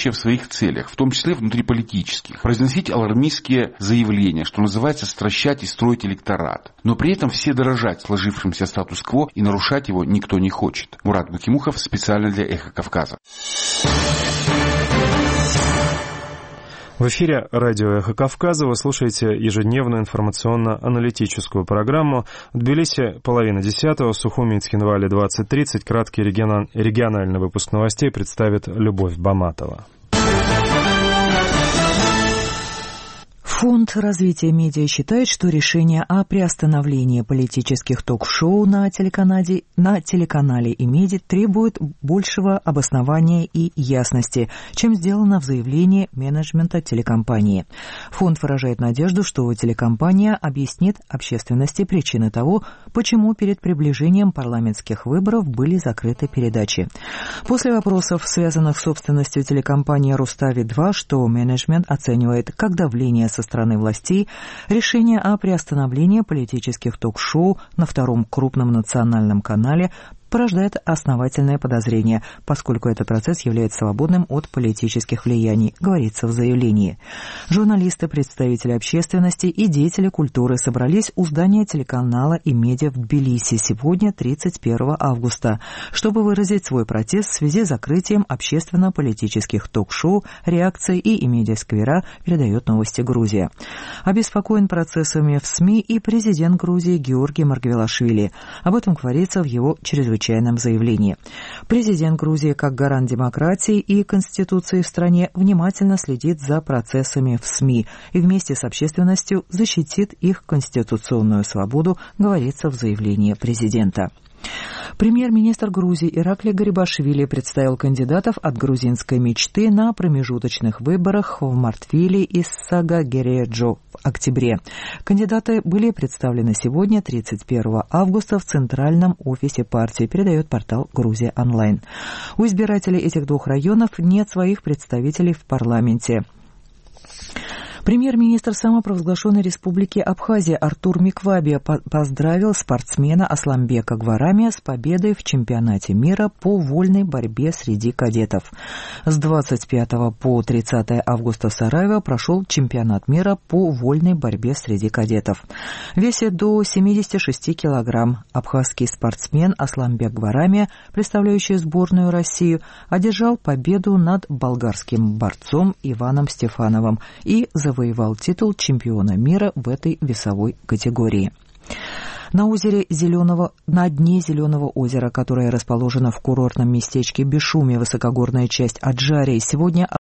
противоречия в своих целях, в том числе внутриполитических. Произносить алармистские заявления, что называется стращать и строить электорат. Но при этом все дорожать сложившимся статус-кво и нарушать его никто не хочет. Мурат Бакимухов специально для «Эхо Кавказа». В эфире радио «Эхо Кавказа» вы слушаете ежедневную информационно-аналитическую программу. В Тбилиси 9:30, Сухуми и Цхинвали 20:30. Краткий региональный выпуск новостей представит Любовь Баматова. Фонд развития медиа считает, что решение о приостановлении политических ток-шоу на телеканале Имеди требует большего обоснования и ясности, чем сделано в заявлении менеджмента телекомпании. Фонд выражает надежду, что телекомпания объяснит общественности причины того, почему перед приближением парламентских выборов были закрыты передачи. После вопросов, связанных с собственностью телекомпании «Рустави-2», что менеджмент оценивает как давление со стороны властей, решение о приостановлении политических ток-шоу на втором крупном национальном канале порождает основательное подозрение, поскольку этот процесс является свободным от политических влияний, говорится в заявлении. Журналисты, представители общественности и деятели культуры собрались у здания телеканала Имеди в Тбилиси сегодня, 31 августа, чтобы выразить свой протест в связи с закрытием общественно-политических ток-шоу «Реакция» и «Имеди-сквера», передает новости Грузия. Обеспокоен процессами в СМИ и президент Грузии Георгий Маргвелашвили. Об этом говорится в его чрезвычайном заявлении. Президент Грузии, как гарант демократии и конституции в стране, внимательно следит за процессами в СМИ и вместе с общественностью защитит их конституционную свободу, говорится в заявлении президента. Премьер-министр Грузии Иракли Гарибашвили представил кандидатов от грузинской мечты на промежуточных выборах в Мартвиле и Сагагереджо в октябре. Кандидаты были представлены сегодня, 31 августа, в центральном офисе партии, передает портал «Грузия онлайн». У избирателей этих двух районов нет своих представителей в парламенте. Премьер-министр самопровозглашенной республики Абхазия Артур Микваби поздравил спортсмена Асламбека Гварами с победой в чемпионате мира по вольной борьбе среди кадетов. С 25 по 30 августа в Сараево прошел чемпионат мира по вольной борьбе среди кадетов. В весе до 76 килограмм абхазский спортсмен Асламбек Гварами, представляющий сборную Россию, одержал победу над болгарским борцом Иваном Стефановым и завоевал титул чемпиона мира в этой весовой категории. На дне Зеленого озера, которое расположено в курортном местечке Бишуми, высокогорная часть Аджарии, сегодня